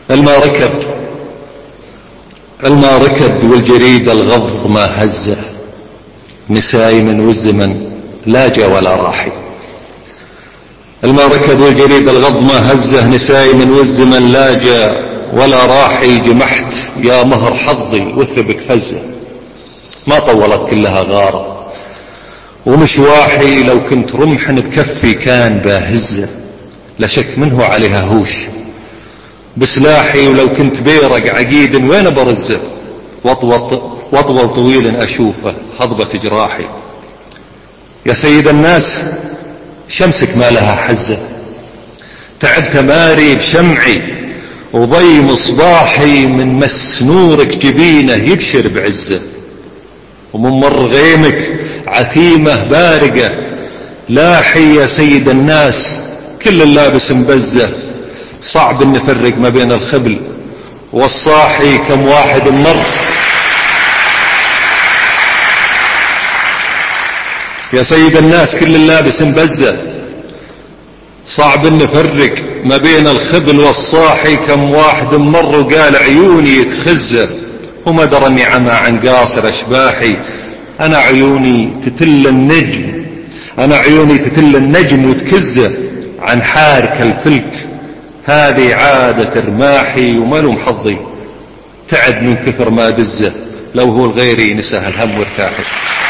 الماء ركد والجريد الغض ما هزه، نسايم والزمن لا جا ولا راحي. الماء ركد والجريد الغض ما هزه، نسايم والزمن لا جا ولا راحي. جمحت يا مهر حظي وثبك فزه، ما طولت كلها غارة ومشواحي. لو كنت رمح بكفي كان باهزه، لا شك منه عليها هوش بسلاحي. ولو كنت بيرق عقيد وين برزه، واطول طويل اشوفه هضبة جراحي. يا سيد الناس شمسك ما لها حزة، تعبت ماري بشمعي وضي مصباحي. من مس نورك جبينه يبشر بعزه، ومن مر غيمك عتيمة بارقة لاحي. يا سيد الناس كل اللابس مبزه، صعب ان نفرق ما بين الخبل والصاحي. كم واحد مر يا سيد الناس كل اللابس مبزه، صعب ان نفرق ما بين الخبل والصاحي. كم واحد مر وقال عيوني يتخزه، وما درى اني عمى عن قاصر اشباحي. انا عيوني تتل النجم وتكزه عن حارك الفلك. هذه عادة رماحي وملوم حظي تعب من كثر ما دزه، لو هو الغيري نساه الهم وارتاحي.